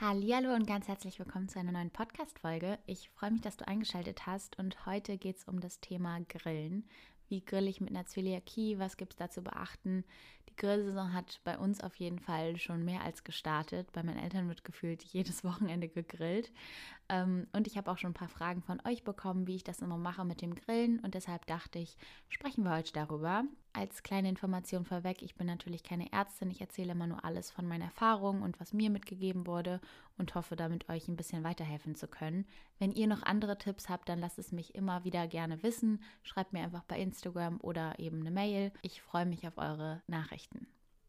Hallihallo und ganz herzlich willkommen zu einer neuen Podcast-Folge. Ich freue mich, dass du eingeschaltet hast und heute geht es um das Thema Grillen. Wie grill ich mit einer Zöliakie? Was gibt es da zu beachten? Die Grillsaison hat bei uns auf jeden Fall schon mehr als gestartet. Bei meinen Eltern wird gefühlt jedes Wochenende gegrillt. Und ich habe auch schon ein paar Fragen von euch bekommen, wie ich das immer mache mit dem Grillen. Und deshalb dachte ich, sprechen wir heute darüber. Als kleine Information vorweg, ich bin natürlich keine Ärztin. Ich erzähle immer nur alles von meinen Erfahrungen und was mir mitgegeben wurde und hoffe, damit euch ein bisschen weiterhelfen zu können. Wenn ihr noch andere Tipps habt, dann lasst es mich immer wieder gerne wissen. Schreibt mir einfach bei Instagram oder eben eine Mail. Ich freue mich auf eure Nachrichten.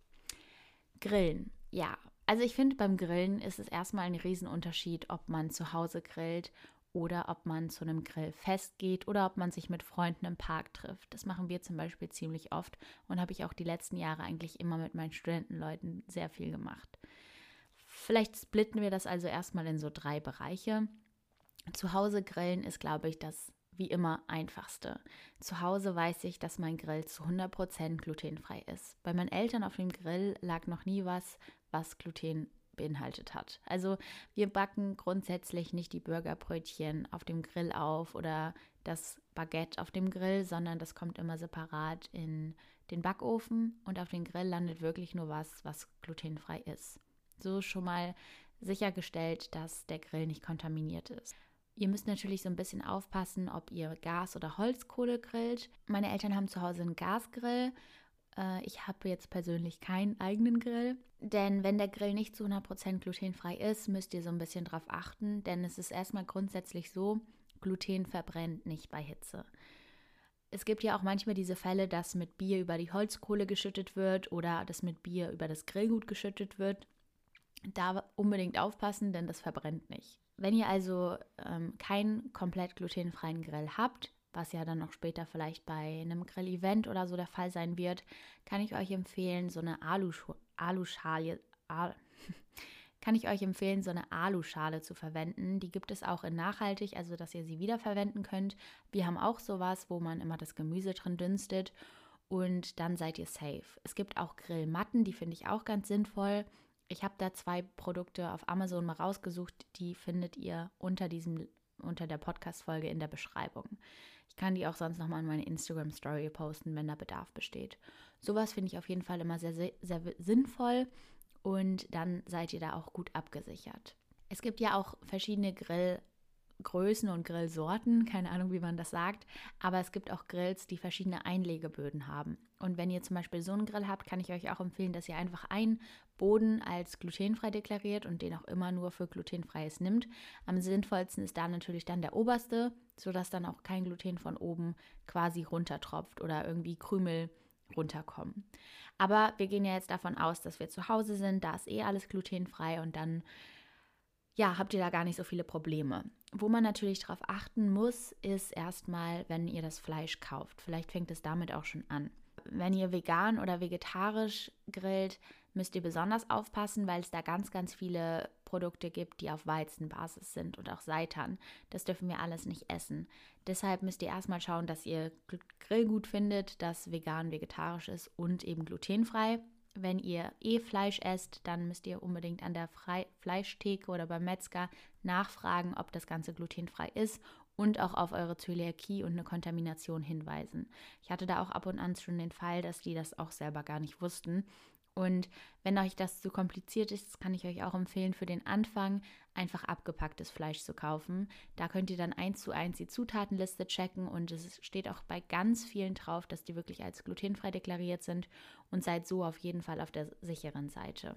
Grillen, ja. Also ich finde, beim Grillen ist es erstmal ein Riesenunterschied, ob man zu Hause grillt oder ob man zu einem Grillfest geht oder ob man sich mit Freunden im Park trifft. Das machen wir zum Beispiel ziemlich oft und habe ich auch die letzten Jahre eigentlich immer mit meinen Studentenleuten sehr viel gemacht. Vielleicht splitten wir das also erstmal in so 3 Bereiche. Zu Hause grillen ist, glaube ich, das wie immer einfachste. Zu Hause weiß ich, dass mein Grill zu 100% glutenfrei ist. Bei meinen Eltern auf dem Grill lag noch nie was Gluten beinhaltet hat. Also wir backen grundsätzlich nicht die Burgerbrötchen auf dem Grill auf oder das Baguette auf dem Grill, sondern das kommt immer separat in den Backofen und auf den Grill landet wirklich nur was glutenfrei ist. So schon mal sichergestellt, dass der Grill nicht kontaminiert ist. Ihr müsst natürlich so ein bisschen aufpassen, ob ihr Gas- oder Holzkohle grillt. Meine Eltern haben zu Hause einen Gasgrill. Ich habe jetzt persönlich keinen eigenen Grill. Denn wenn der Grill nicht zu 100% glutenfrei ist, müsst ihr so ein bisschen drauf achten. Denn es ist erstmal grundsätzlich so, Gluten verbrennt nicht bei Hitze. Es gibt ja auch manchmal diese Fälle, dass mit Bier über die Holzkohle geschüttet wird oder dass mit Bier über das Grillgut geschüttet wird. Da unbedingt aufpassen, denn das verbrennt nicht. Wenn ihr also keinen komplett glutenfreien Grill habt, was ja dann noch später vielleicht bei einem Grill-Event oder so der Fall sein wird, kann ich euch empfehlen, so eine Aluschale zu verwenden. Die gibt es auch in nachhaltig, also dass ihr sie wiederverwenden könnt. Wir haben auch sowas, wo man immer das Gemüse drin dünstet und dann seid ihr safe. Es gibt auch Grillmatten, die finde ich auch ganz sinnvoll. Ich habe da 2 Produkte auf Amazon mal rausgesucht, die findet ihr unter der Podcast-Folge in der Beschreibung. Ich kann die auch sonst nochmal in meine Instagram-Story posten, wenn da Bedarf besteht. Sowas finde ich auf jeden Fall immer sehr, sehr, sehr sinnvoll und dann seid ihr da auch gut abgesichert. Es gibt ja auch verschiedene Grillgrößen und Grillsorten, keine Ahnung, wie man das sagt, aber es gibt auch Grills, die verschiedene Einlegeböden haben. Und wenn ihr zum Beispiel so einen Grill habt, kann ich euch auch empfehlen, dass ihr einfach einen Boden als glutenfrei deklariert und den auch immer nur für glutenfreies nimmt. Am sinnvollsten ist da natürlich dann der oberste, sodass dann auch kein Gluten von oben quasi runtertropft oder irgendwie Krümel runterkommen. Aber wir gehen ja jetzt davon aus, dass wir zu Hause sind, da ist alles glutenfrei und dann habt ihr da gar nicht so viele Probleme. Wo man natürlich darauf achten muss, ist erstmal, wenn ihr das Fleisch kauft. Vielleicht fängt es damit auch schon an. Wenn ihr vegan oder vegetarisch grillt, müsst ihr besonders aufpassen, weil es da ganz, ganz viele Produkte gibt, die auf Weizenbasis sind und auch Seitan. Das dürfen wir alles nicht essen. Deshalb müsst ihr erstmal schauen, dass ihr Grillgut findet, das vegan, vegetarisch ist und eben glutenfrei. Wenn ihr Fleisch esst, dann müsst ihr unbedingt an der Fleischtheke oder beim Metzger nachfragen, ob das Ganze glutenfrei ist und auch auf eure Zöliakie und eine Kontamination hinweisen. Ich hatte da auch ab und an schon den Fall, dass die das auch selber gar nicht wussten. Und wenn euch das zu kompliziert ist, kann ich euch auch empfehlen, für den Anfang einfach abgepacktes Fleisch zu kaufen. Da könnt ihr dann 1:1 die Zutatenliste checken und es steht auch bei ganz vielen drauf, dass die wirklich als glutenfrei deklariert sind und seid so auf jeden Fall auf der sicheren Seite.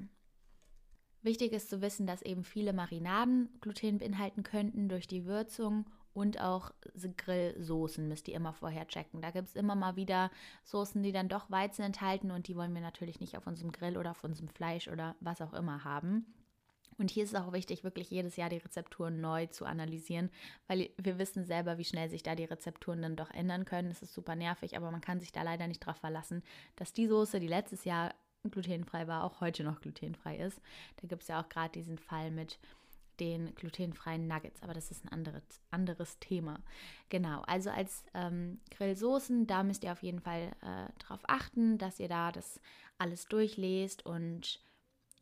Wichtig ist zu wissen, dass eben viele Marinaden Gluten beinhalten könnten durch die Würzung und auch Grillsoßen müsst ihr immer vorher checken. Da gibt es immer mal wieder Soßen, die dann doch Weizen enthalten und die wollen wir natürlich nicht auf unserem Grill oder auf unserem Fleisch oder was auch immer haben. Und hier ist es auch wichtig, wirklich jedes Jahr die Rezepturen neu zu analysieren, weil wir wissen selber, wie schnell sich da die Rezepturen dann doch ändern können. Das ist super nervig, aber man kann sich da leider nicht drauf verlassen, dass die Soße, die letztes Jahr glutenfrei war, auch heute noch glutenfrei ist. Da gibt es ja auch gerade diesen Fall mit den glutenfreien Nuggets, aber das ist ein anderes Thema. Genau, also als Grillsoßen, da müsst ihr auf jeden Fall darauf achten, dass ihr da das alles durchlest und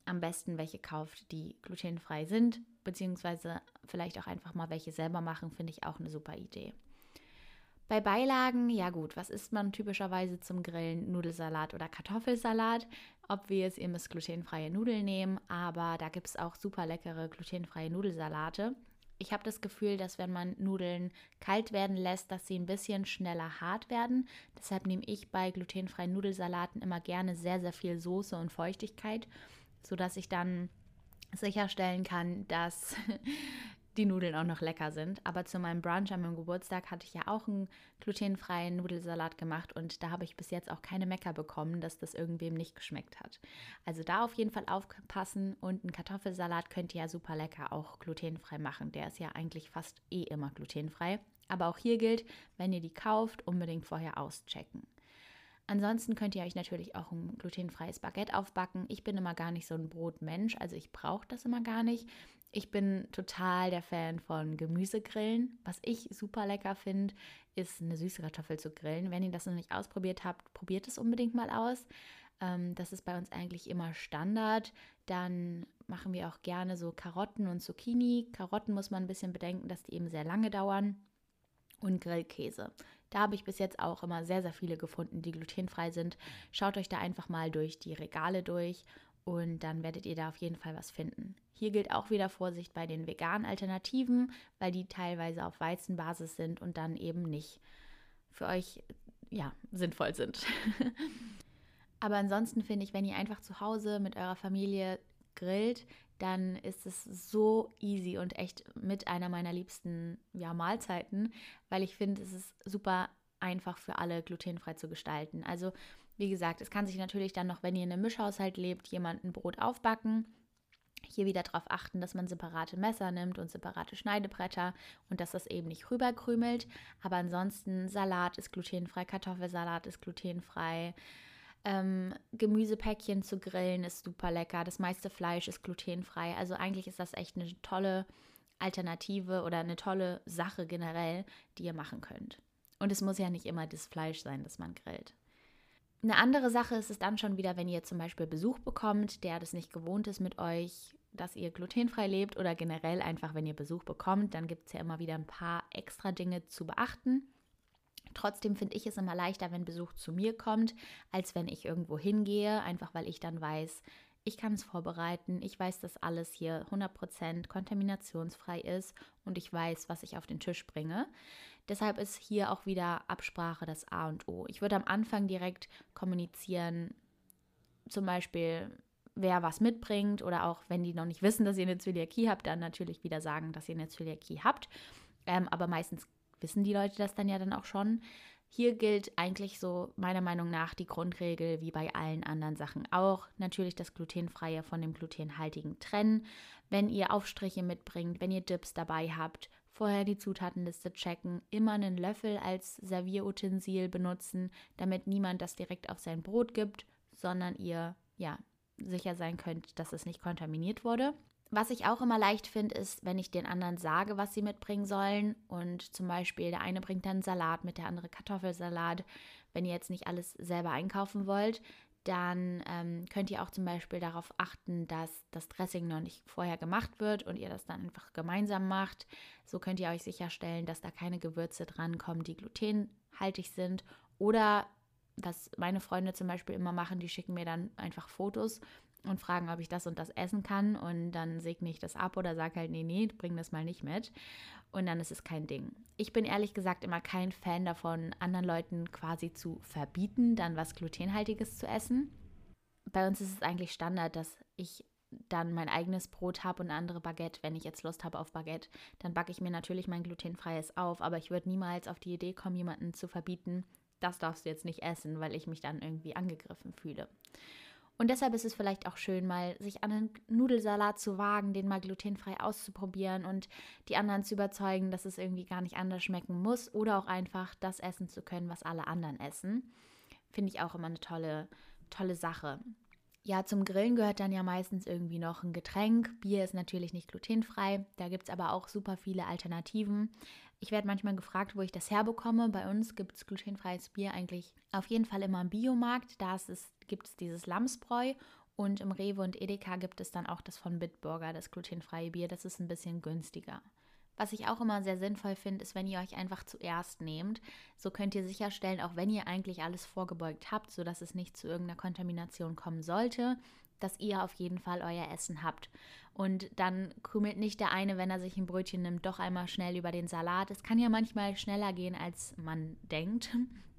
am besten welche kauft, die glutenfrei sind, beziehungsweise vielleicht auch einfach mal welche selber machen, finde ich auch eine super Idee. Bei Beilagen, ja gut, was isst man typischerweise zum Grillen? Nudelsalat oder Kartoffelsalat. Obvious, ihr müsst glutenfreie Nudeln nehmen, aber da gibt es auch super leckere glutenfreie Nudelsalate. Ich habe das Gefühl, dass wenn man Nudeln kalt werden lässt, dass sie ein bisschen schneller hart werden. Deshalb nehme ich bei glutenfreien Nudelsalaten immer gerne sehr, sehr viel Soße und Feuchtigkeit, sodass ich dann sicherstellen kann, dass die Nudeln auch noch lecker sind. Aber zu meinem Brunch an meinem Geburtstag hatte ich ja auch einen glutenfreien Nudelsalat gemacht und da habe ich bis jetzt auch keine Mecker bekommen, dass das irgendwem nicht geschmeckt hat. Also da auf jeden Fall aufpassen und einen Kartoffelsalat könnt ihr ja super lecker auch glutenfrei machen. Der ist ja eigentlich fast immer glutenfrei. Aber auch hier gilt, wenn ihr die kauft, unbedingt vorher auschecken. Ansonsten könnt ihr euch natürlich auch ein glutenfreies Baguette aufbacken. Ich bin immer gar nicht so ein Brotmensch, also ich brauche das immer gar nicht. Ich bin total der Fan von Gemüsegrillen. Was ich super lecker finde, ist eine süße Kartoffel zu grillen. Wenn ihr das noch nicht ausprobiert habt, probiert es unbedingt mal aus. Das ist bei uns eigentlich immer Standard. Dann machen wir auch gerne so Karotten und Zucchini. Karotten muss man ein bisschen bedenken, dass die eben sehr lange dauern. Und Grillkäse. Da habe ich bis jetzt auch immer sehr, sehr viele gefunden, die glutenfrei sind. Schaut euch da einfach mal durch die Regale durch und dann werdet ihr da auf jeden Fall was finden. Hier gilt auch wieder Vorsicht bei den veganen Alternativen, weil die teilweise auf Weizenbasis sind und dann eben nicht für euch sinnvoll sind. Aber ansonsten finde ich, wenn ihr einfach zu Hause mit eurer Familie grillt, dann ist es so easy und echt mit einer meiner liebsten Mahlzeiten, weil ich finde, es ist super einfach für alle glutenfrei zu gestalten. Also wie gesagt, es kann sich natürlich dann noch, wenn ihr in einem Mischhaushalt lebt, jemand ein Brot aufbacken. Hier wieder darauf achten, dass man separate Messer nimmt und separate Schneidebretter und dass das eben nicht rüberkrümelt. Aber ansonsten, Salat ist glutenfrei, Kartoffelsalat ist glutenfrei. Gemüsepäckchen zu grillen ist super lecker. Das meiste Fleisch ist glutenfrei. Also eigentlich ist das echt eine tolle Alternative oder eine tolle Sache generell, die ihr machen könnt. Und es muss ja nicht immer das Fleisch sein, das man grillt. Eine andere Sache ist es dann schon wieder, wenn ihr zum Beispiel Besuch bekommt, der das nicht gewohnt ist mit euch, dass ihr glutenfrei lebt oder generell einfach, wenn ihr Besuch bekommt, dann gibt es ja immer wieder ein paar extra Dinge zu beachten. Trotzdem finde ich es immer leichter, wenn Besuch zu mir kommt, als wenn ich irgendwo hingehe, einfach weil ich dann weiß, ich kann es vorbereiten, ich weiß, dass alles hier 100% kontaminationsfrei ist und ich weiß, was ich auf den Tisch bringe. Deshalb ist hier auch wieder Absprache das A und O. Ich würde am Anfang direkt kommunizieren, zum Beispiel, wer was mitbringt oder auch, wenn die noch nicht wissen, dass ihr eine Zöliakie habt, dann natürlich wieder sagen, dass ihr eine Zöliakie habt. Aber meistens wissen die Leute das dann ja dann auch schon. Hier gilt eigentlich so meiner Meinung nach die Grundregel wie bei allen anderen Sachen auch. Natürlich das Glutenfreie von dem Glutenhaltigen trennen. Wenn ihr Aufstriche mitbringt, wenn ihr Dips dabei habt, vorher die Zutatenliste checken, immer einen Löffel als Servierutensil benutzen, damit niemand das direkt auf sein Brot gibt, sondern ihr sicher sein könnt, dass es nicht kontaminiert wurde. Was ich auch immer leicht finde, ist, wenn ich den anderen sage, was sie mitbringen sollen und zum Beispiel der eine bringt dann Salat mit, der andere Kartoffelsalat. Wenn ihr jetzt nicht alles selber einkaufen wollt, dann könnt ihr auch zum Beispiel darauf achten, dass das Dressing noch nicht vorher gemacht wird und ihr das dann einfach gemeinsam macht. So könnt ihr euch sicherstellen, dass da keine Gewürze drankommen, die glutenhaltig sind. Oder was meine Freunde zum Beispiel immer machen, die schicken mir dann einfach Fotos und fragen, ob ich das und das essen kann und dann segne ich das ab oder sage halt, nee, bring das mal nicht mit und dann ist es kein Ding. Ich bin ehrlich gesagt immer kein Fan davon, anderen Leuten quasi zu verbieten, dann was Glutenhaltiges zu essen. Bei uns ist es eigentlich Standard, dass ich dann mein eigenes Brot habe und andere Baguette. Wenn ich jetzt Lust habe auf Baguette, dann backe ich mir natürlich mein glutenfreies auf, aber ich würde niemals auf die Idee kommen, jemanden zu verbieten, das darfst du jetzt nicht essen, weil ich mich dann irgendwie angegriffen fühle. Und deshalb ist es vielleicht auch schön, mal sich an einen Nudelsalat zu wagen, den mal glutenfrei auszuprobieren und die anderen zu überzeugen, dass es irgendwie gar nicht anders schmecken muss oder auch einfach das essen zu können, was alle anderen essen. Finde ich auch immer eine tolle Sache. Ja, zum Grillen gehört dann ja meistens irgendwie noch ein Getränk. Bier ist natürlich nicht glutenfrei, da gibt es aber auch super viele Alternativen. Ich werde manchmal gefragt, wo ich das herbekomme. Bei uns gibt es glutenfreies Bier eigentlich auf jeden Fall immer im Biomarkt. Da gibt es dieses Lamsbräu Und im Rewe und Edeka gibt es dann auch das von Bitburger, das glutenfreie Bier. Das ist ein bisschen günstiger. Was ich auch immer sehr sinnvoll finde, ist, wenn ihr euch einfach zuerst nehmt. So könnt ihr sicherstellen, auch wenn ihr eigentlich alles vorgebeugt habt, sodass es nicht zu irgendeiner Kontamination kommen sollte, dass ihr auf jeden Fall euer Essen habt. Und dann krümelt nicht der eine, wenn er sich ein Brötchen nimmt, doch einmal schnell über den Salat. Es kann ja manchmal schneller gehen, als man denkt.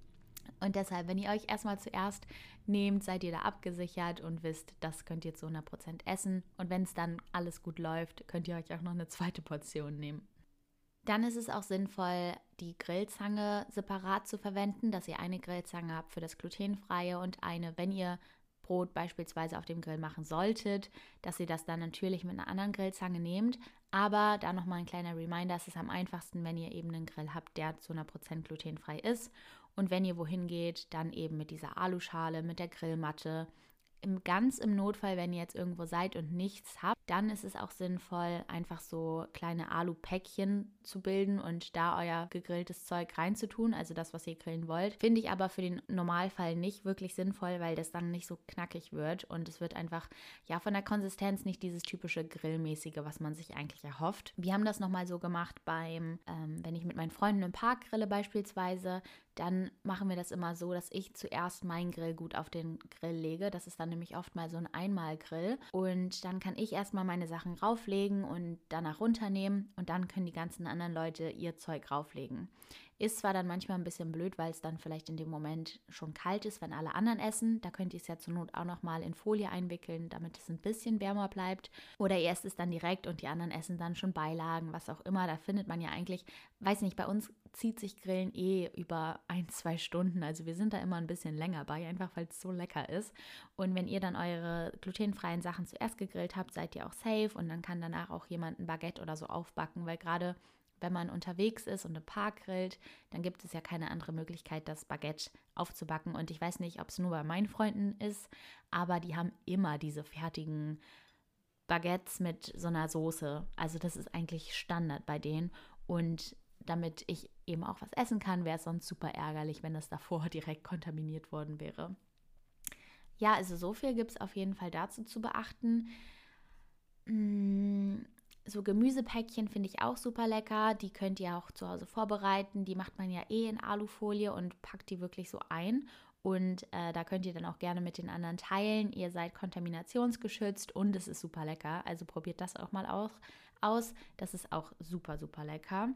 Und deshalb, wenn ihr euch erstmal zuerst nehmt, seid ihr da abgesichert und wisst, das könnt ihr zu 100% essen. Und wenn es dann alles gut läuft, könnt ihr euch auch noch eine zweite Portion nehmen. Dann ist es auch sinnvoll, die Grillzange separat zu verwenden, dass ihr eine Grillzange habt für das Glutenfreie und eine, wenn ihr Brot beispielsweise auf dem Grill machen solltet, dass ihr das dann natürlich mit einer anderen Grillzange nehmt. Aber da nochmal ein kleiner Reminder, es ist am einfachsten, wenn ihr eben einen Grill habt, der zu 100% glutenfrei ist. Und wenn ihr wohin geht, dann eben mit dieser Aluschale, mit der Grillmatte. Ganz im Notfall, wenn ihr jetzt irgendwo seid und nichts habt, dann ist es auch sinnvoll, einfach so kleine Alu-Päckchen zu bilden und da euer gegrilltes Zeug reinzutun, also das, was ihr grillen wollt. Finde ich aber für den Normalfall nicht wirklich sinnvoll, weil das dann nicht so knackig wird und es wird einfach, ja, von der Konsistenz nicht dieses typische Grillmäßige, was man sich eigentlich erhofft. Wir haben das nochmal so gemacht wenn ich mit meinen Freunden im Park grille beispielsweise, dann machen wir das immer so, dass ich zuerst mein Grillgut auf den Grill lege. Das ist dann nämlich oft mal so ein Einmalgrill. Und dann kann ich erstmal meine Sachen rauflegen und danach runternehmen. Und dann können die ganzen anderen Leute ihr Zeug rauflegen. Ist zwar dann manchmal ein bisschen blöd, weil es dann vielleicht in dem Moment schon kalt ist, wenn alle anderen essen. Da könnt ihr es ja zur Not auch nochmal in Folie einwickeln, damit es ein bisschen wärmer bleibt. Oder ihr esst es dann direkt und die anderen essen dann schon Beilagen, was auch immer. Da findet man ja eigentlich, weiß nicht, bei uns zieht sich Grillen über 1-2 Stunden. Also wir sind da immer ein bisschen länger bei, einfach weil es so lecker ist. Und wenn ihr dann eure glutenfreien Sachen zuerst gegrillt habt, seid ihr auch safe und dann kann danach auch jemand ein Baguette oder so aufbacken, weil gerade wenn man unterwegs ist und im Park grillt, dann gibt es ja keine andere Möglichkeit, das Baguette aufzubacken. Und ich weiß nicht, ob es nur bei meinen Freunden ist, aber die haben immer diese fertigen Baguettes mit so einer Soße. Also das ist eigentlich Standard bei denen. Und damit ich eben auch was essen kann, wäre es sonst super ärgerlich, wenn das davor direkt kontaminiert worden wäre. Ja, also so viel gibt es auf jeden Fall dazu zu beachten. So Gemüsepäckchen finde ich auch super lecker. Die könnt ihr auch zu Hause vorbereiten. Die macht man ja in Alufolie und packt die wirklich so ein. Und da könnt ihr dann auch gerne mit den anderen teilen. Ihr seid kontaminationsgeschützt und es ist super lecker. Also probiert das auch mal aus. Das ist auch super, super lecker.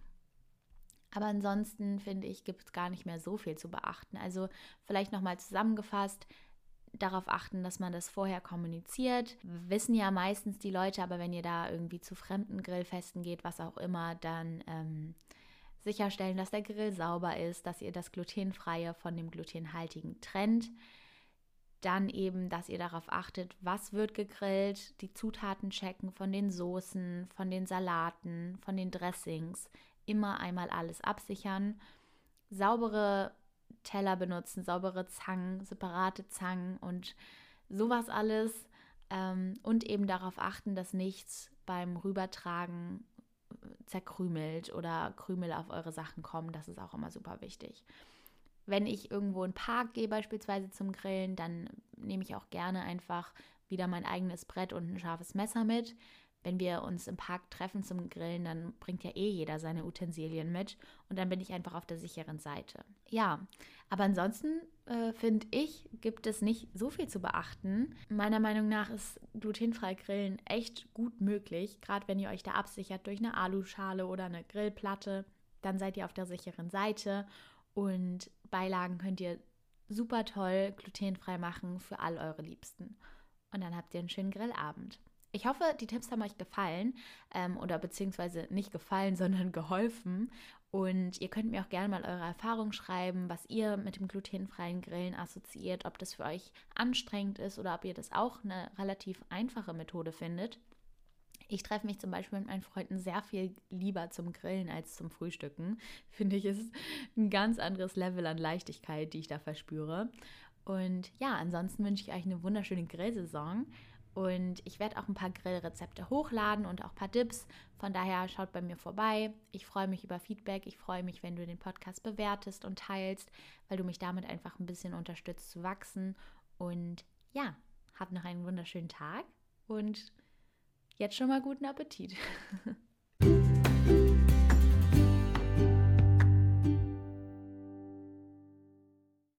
Aber ansonsten finde ich, gibt es gar nicht mehr so viel zu beachten. Also vielleicht nochmal zusammengefasst, darauf achten, dass man das vorher kommuniziert. Wissen ja meistens die Leute, aber wenn ihr da irgendwie zu fremden Grillfesten geht, was auch immer, dann sicherstellen, dass der Grill sauber ist, dass ihr das Glutenfreie von dem Glutenhaltigen trennt. Dann eben, dass ihr darauf achtet, was wird gegrillt, die Zutaten checken von den Soßen, von den Salaten, von den Dressings. Immer einmal alles absichern. Saubere Teller benutzen, saubere Zangen, separate Zangen und sowas alles. Und eben darauf achten, dass nichts beim Rübertragen zerkrümelt oder Krümel auf eure Sachen kommen. Das ist auch immer super wichtig. Wenn ich irgendwo in den Park gehe, beispielsweise zum Grillen, dann nehme ich auch gerne einfach wieder mein eigenes Brett und ein scharfes Messer mit. Wenn wir uns im Park treffen zum Grillen, dann bringt ja jeder seine Utensilien mit und dann bin ich einfach auf der sicheren Seite. Ja, aber ansonsten finde ich, gibt es nicht so viel zu beachten. Meiner Meinung nach ist glutenfrei Grillen echt gut möglich, gerade wenn ihr euch da absichert durch eine Aluschale oder eine Grillplatte, dann seid ihr auf der sicheren Seite und Beilagen könnt ihr super toll glutenfrei machen für all eure Liebsten. Und dann habt ihr einen schönen Grillabend. Ich hoffe, die Tipps haben euch gefallen oder beziehungsweise nicht gefallen, sondern geholfen. Und ihr könnt mir auch gerne mal eure Erfahrung schreiben, was ihr mit dem glutenfreien Grillen assoziiert, ob das für euch anstrengend ist oder ob ihr das auch eine relativ einfache Methode findet. Ich treffe mich zum Beispiel mit meinen Freunden sehr viel lieber zum Grillen als zum Frühstücken. Finde ich, ist ein ganz anderes Level an Leichtigkeit, die ich da verspüre. Und ja, ansonsten wünsche ich euch eine wunderschöne Grillsaison. Und ich werde auch ein paar Grillrezepte hochladen und auch ein paar Tipps. Von daher schaut bei mir vorbei. Ich freue mich über Feedback. Ich freue mich, wenn du den Podcast bewertest und teilst, weil du mich damit einfach ein bisschen unterstützt zu wachsen. Und ja, Hab noch einen wunderschönen Tag und jetzt schon mal guten Appetit.